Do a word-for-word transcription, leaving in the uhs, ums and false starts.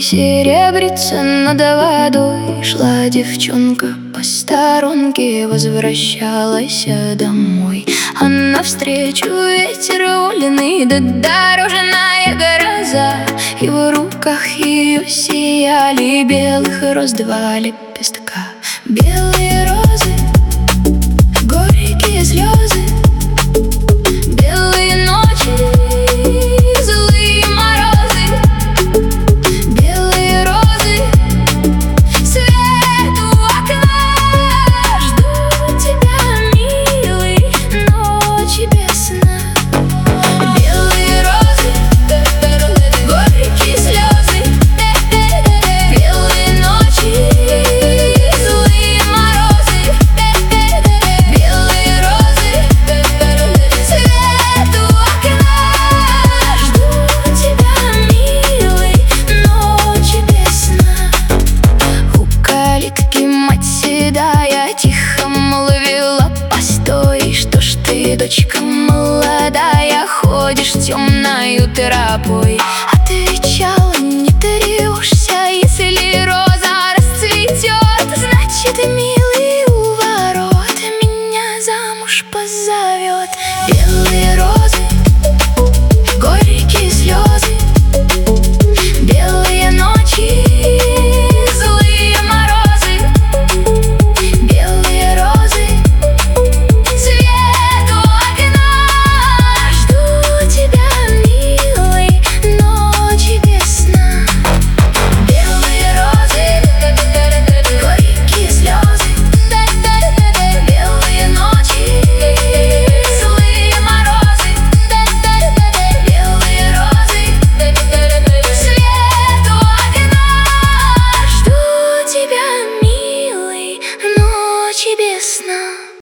серебрится над водой. Шла девчонка по сторонке, возвращалась домой. А навстречу ветер вольный, да дорожная гроза. И в руках ее сияли белых роз два лепестка. Белые розы, горькие слезы, белые ночи, злые морозы. Белые розы, свет у окна. Жду тебя, милый, ночи без сна. Белые розы, горькие слезы, белые ночи, злые морозы. Белые розы, свет у окна. Жду тебя, милый, ночи без сна. У калитки мать седая тихо молвила: постой, что ж ты, дочка молодая, ходишь темною тропой?